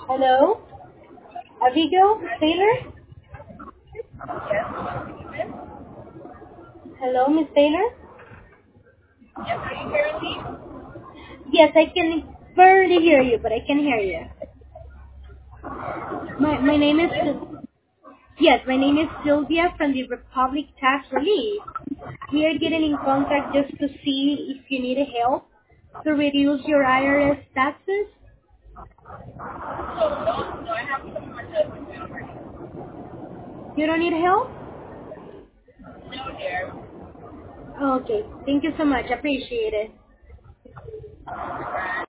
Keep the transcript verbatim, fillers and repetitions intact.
Hello? Abigail? Taylor? Hello, Miss Taylor? Yes, are you hearing me? Yes, I can barely hear you, but I can hear you. My my name is yes, my name is Sylvia from the Republic Tax Relief. We are getting in contact just to see if you need help to reduce your I R S taxes. So, no, no, I have someone that would do already. You don't need help? No, dear. Okay, thank you so much. Appreciate it.